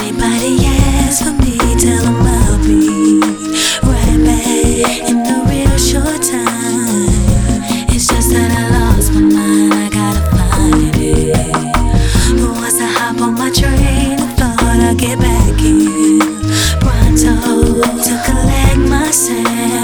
Anybody asks for me, tell them I'll be right back in a real short time. It's just that I lost my mind, I gotta find it. But once I hop on my train, I thought I'd get back in pronto to collect my sand.